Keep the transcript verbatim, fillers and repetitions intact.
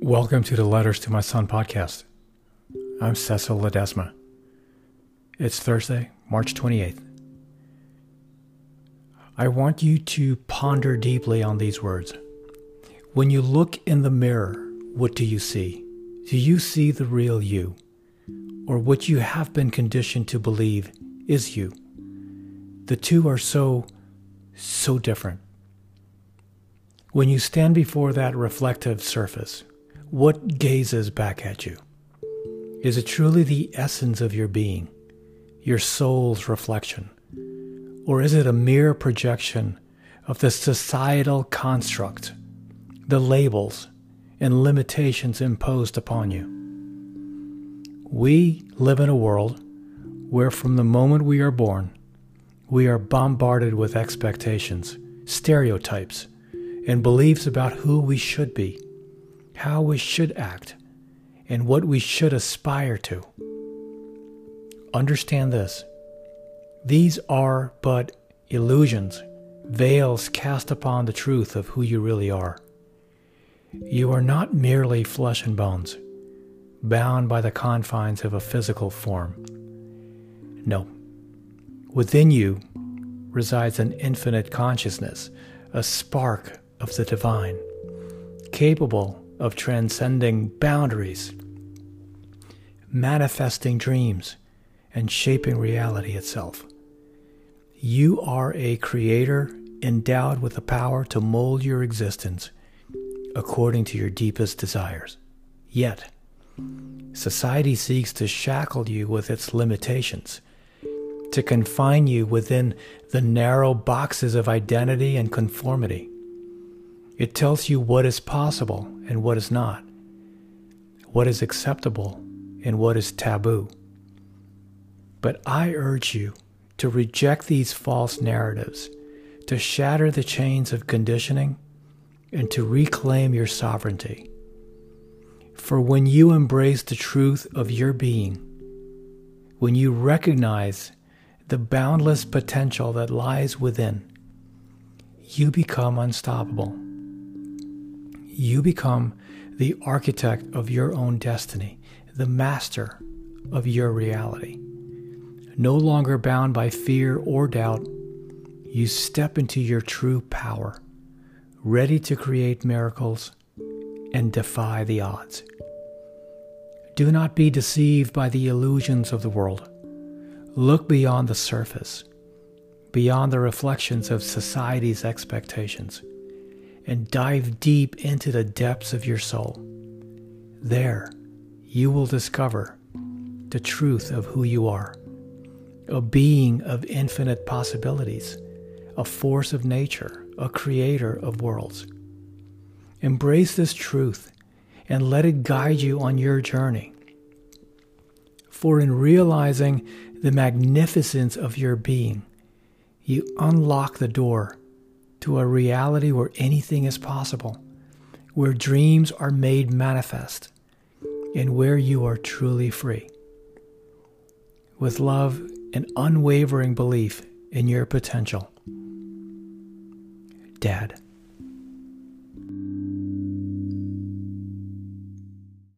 Welcome to the Letters to My Son podcast. I'm Cecil Ledesma. It's Thursday, March twenty-eighth. I want you to ponder deeply on these words. When you look in the mirror, what do you see? Do you see the real you? Or what you have been conditioned to believe is you? The two are so, so different. When you stand before that reflective surface, what gazes back at you? Is it truly the essence of your being, your soul's reflection? Or is it a mere projection of the societal construct, the labels and limitations imposed upon you? We live in a world where from the moment we are born, we are bombarded with expectations, stereotypes, and beliefs about who we should be, how we should act, and what we should aspire to. Understand this. These are but illusions, veils cast upon the truth of who you really are. You are not merely flesh and bones, bound by the confines of a physical form. No. Within you resides an infinite consciousness, a spark of the divine, capable of transcending boundaries, manifesting dreams, and shaping reality itself. You are a creator endowed with the power to mold your existence according to your deepest desires. Yet, society seeks to shackle you with its limitations, to confine you within the narrow boxes of identity and conformity. It tells you what is possible and what is not, what is acceptable and what is taboo. But I urge you to reject these false narratives, to shatter the chains of conditioning, and to reclaim your sovereignty. For when you embrace the truth of your being, when you recognize the boundless potential that lies within, you become unstoppable. You become the architect of your own destiny, the master of your reality. No longer bound by fear or doubt, you step into your true power, ready to create miracles and defy the odds. Do not be deceived by the illusions of the world. Look beyond the surface, beyond the reflections of society's expectations, and dive deep into the depths of your soul. There, you will discover the truth of who you are, a being of infinite possibilities, a force of nature, a creator of worlds. Embrace this truth and let it guide you on your journey. For in realizing the magnificence of your being, you unlock the door to a reality where anything is possible, where dreams are made manifest, and where you are truly free. With love and unwavering belief in your potential, Dad.